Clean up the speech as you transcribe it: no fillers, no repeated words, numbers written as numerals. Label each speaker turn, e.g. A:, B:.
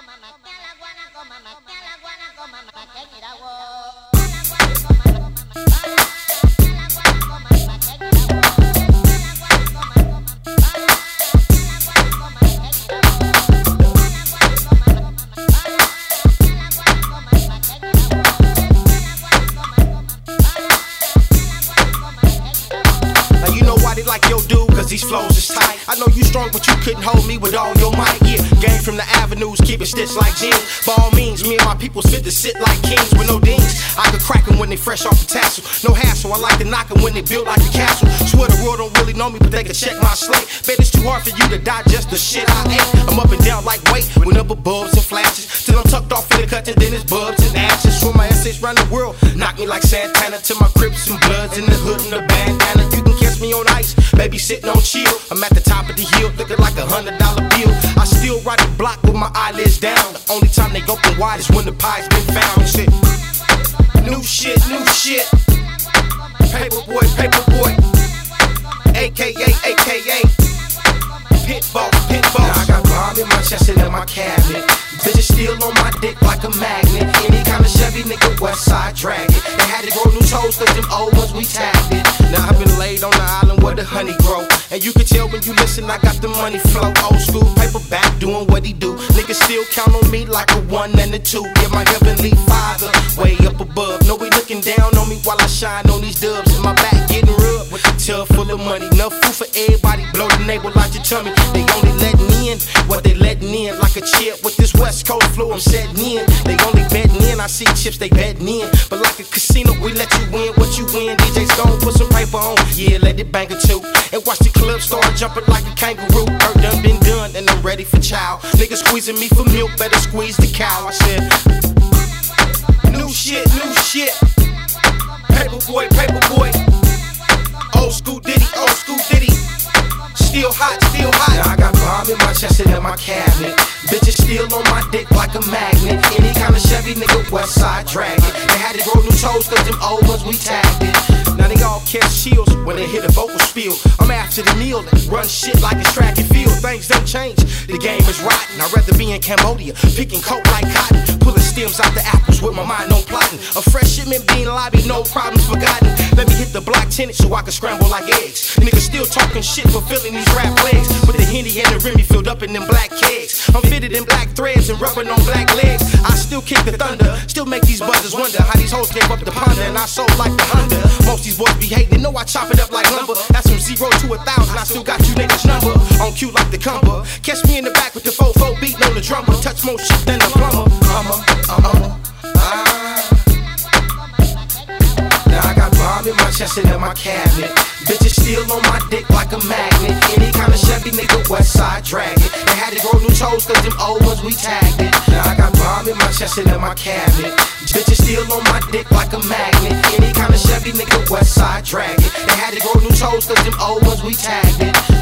A: Like yo dude, cause these flows is tight. I know you strong, but you couldn't hold me with all your might. Yeah, game from the avenues, keep it stitched like jeans. By all means, me and my people fit to sit like kings with no dings. I could crack them when they fresh off the tassel. No hassle, I like to knock them when they build like a castle. Swear the world don't really know me, but they can check my slate. Bet it's too hard for you to digest the shit I ate. I'm up and down like weight, with upper bulbs and flashes. Till I'm tucked off in the cut and then it's bubs and ashes. For my essays round the world, knock me like Santana. To my Crips and Bloods in the hood and the bandana. You can catch me on ice, baby sitting on chill. I'm at the top of the hill, looking like $100 bill. I still ride the block with my eyelids down. The only time they open wide is when the pie's been found. Shit. New shit, new shit. Paperboy, paperboy. AKA, AKA. Pitbull, pitbull. Now I got bomb in my chest and in my cabinet. Bitches still on my dick like a magnet. Any kind of Chevy nigga, West Side drag it. They had to grow new toes cause them old ones we tagged it. Now I've been laid on the island where the honey grow. And you can tell when you listen, I got the money flow. Old school paperback doing what he do. Niggas still count on me like a 1 and a 2. Yeah, my heavenly father, way up above. No, we looking down on me while I shine on these dubs. In my back getting rubbed with the tub full of money. Enough food for everybody, blow the navel out your tummy. They only letting in what they letting in. Like a chip with this West Coast flow, I'm setting in. They only betting in, I see chips, they betting in. But like a casino, we let you win what you win. DJ Stone, put some paper on, yeah, let it bang a two. And watch the club start jumping like a kangaroo. Hurt done been done, and I'm ready for chow. Niggas squeezing me for milk, better squeeze the cow. I said, new shit, new shit. Paperboy, paperboy. Old school ditty, old school ditty. Still hot, still hot. Now I got bomb in my chest and in my cabinet. Bitches still on my dick like a magnet. Any kind of Chevy nigga, West Side drag it. They had to grow new toes cause them old ones we tagged it. Now they all catch shields when they hit a vocal spiel. I'm after the meal and run shit like it's track and field. Things don't change, the game is rotten. I'd rather be in Cambodia, picking coke like cotton. Pulling stems out the apples with my mind on plotting. A fresh shipment being lobbied, no problems forgotten. Let me hit the block tenant so I can scramble like eggs. Niggas still talking shit, fulfilling these rap legs. With the Henny and the Remy filled up in them black kegs. I'm fitted in black threads and rubbing on black legs. I still kick the thunder, still make these buzzers wonder how these hoes gave up the ponder. And I sold like the Honda. Most these boys be hating, know I chop it up like lumber. That's from 0 to 1,000, I still got you niggas number. On cue like the Cumber. Catch me in the back with the 4-4 beating on the drummer. Touch more shit than the plumber. Now I got bomb in my chest and in my cabinet. Bitches still on my dick like a magnet. Any kind of Chevy nigga, West Side drag it. They had to grow new toes cause them old ones we tagged it. Now I got bomb in my chest and in my cabinet. Bitches still on my dick like a magnet. Any kind of Chevy nigga, West Side drag it. They had to grow new toes cause them old ones we tagged it.